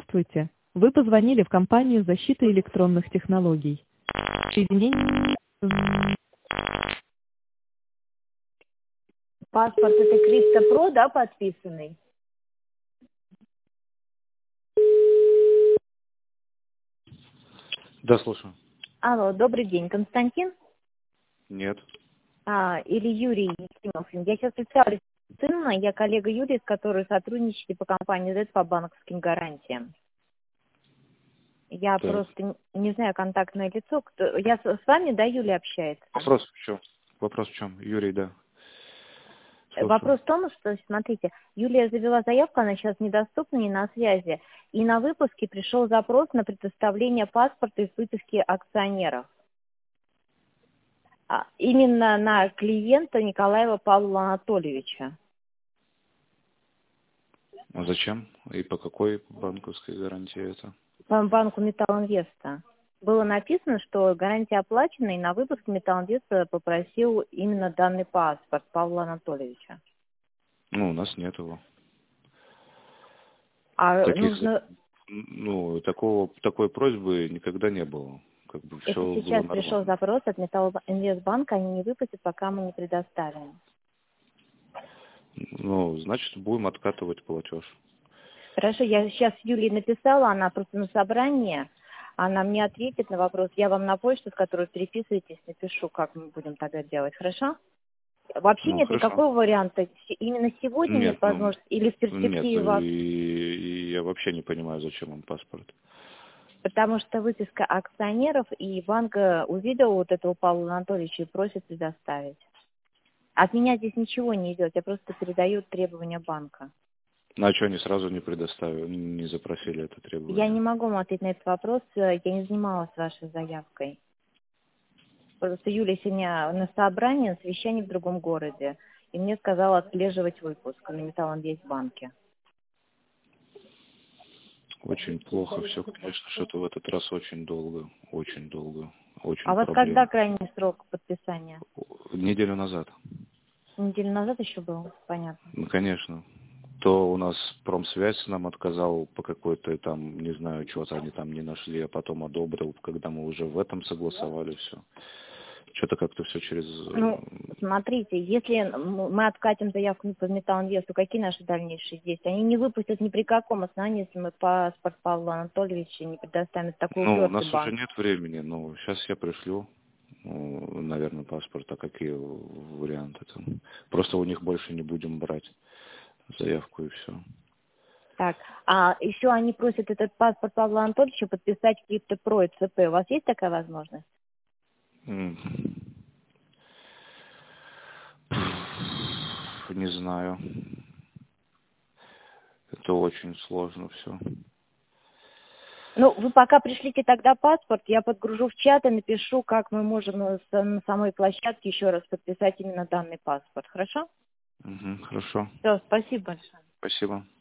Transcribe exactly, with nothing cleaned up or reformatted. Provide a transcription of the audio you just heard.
Здравствуйте. Вы позвонили в компанию защиты электронных технологий. Соединение. Паспорт это Кристо Про, да, подписанный? Да, слушаю. Алло, добрый день, Константин? Нет. А, или Юрий Ефимов. Я сейчас представлюсь, сына, я коллега Юрия, с которой сотрудничаете по компании Z по банковским гарантиям. Я Так. просто не не знаю контактное лицо. Кто... Я с, с вами, да, Юлия общается? Вопрос в чем? Вопрос в чем? Юрий, да. Слушаю. Вопрос в том, что, смотрите, Юлия завела заявку, она сейчас недоступна, не на связи. И на выпуске пришел запрос на предоставление паспорта из выписки акционеров. А, именно на клиента Николаева Павла Анатольевича. А зачем? И по какой банковской гарантии это? По банку Металлинвеста. Было написано, что гарантия оплачена, и на выпуск Металлинвеста попросил именно данный паспорт Павла Анатольевича. Ну, у нас нет его. А Таких, нужно... ну, такого, такой просьбы никогда не было. Как бы все Это было сейчас нормально. пришел запрос от Металлинвестбанка, они не выпустят, пока мы не предоставим. Ну, значит, будем откатывать платеж. Хорошо, я сейчас Юлии написала, она просто на собрании, она мне ответит на вопрос. Я вам на почту, с которой переписываетесь, напишу, как мы будем тогда делать. Хорошо? Вообще Ну, нет хорошо. никакого варианта. С- Именно сегодня нет, Нет, ну, возможности, или в нет, перспективе вас, и, и я вообще не понимаю, зачем им паспорт. потому что выписка акционеров, и банк э, увидел вот этого Павла Анатольевича и просит предоставить. От меня здесь ничего не идет, я просто передаю требования банка. Ну, а что они сразу не предоставили, не запросили это Я не требование? могу вам ответить на этот вопрос, э, я не занималась вашей заявкой. Просто Юля сегодня на собрании, на совещании в другом городе, и мне сказала отслеживать выпуск на Металлинвестбанке. Очень плохо все, конечно, что-то в этот раз очень долго, очень долго, очень А у вас когда проблемно. крайний срок подписания? Неделю назад, Неделю назад еще был, понятно. ну, конечно. То у нас промсвязь нам отказал по какой-то там, не знаю, чего-то они там не нашли, а потом одобрил, когда мы уже в этом согласовали все. Что-то как-то все через... Ну, смотрите, если м- мы откатим заявку по Металлинвесту, какие наши дальнейшие действия? Они не выпустят ни при каком основании, если мы паспорт Павла Анатольевича не предоставим. Это такой Ну, у упертый нас уже банк. нет времени, но сейчас я пришлю, ну, наверное, паспорт, а какие варианты там? Просто у них больше не будем брать заявку и все. Так, а еще они просят этот паспорт Павла Анатольевича подписать Крипто Про и ЦП. У вас есть такая возможность? М. Не знаю. Это очень сложно все. Ну, вы пока пришлите тогда паспорт, я подгружу в чат и напишу, как мы можем на с- на самой площадке еще раз подписать именно данный паспорт. Хорошо? Угу, хорошо. Все, спасибо большое. Спасибо.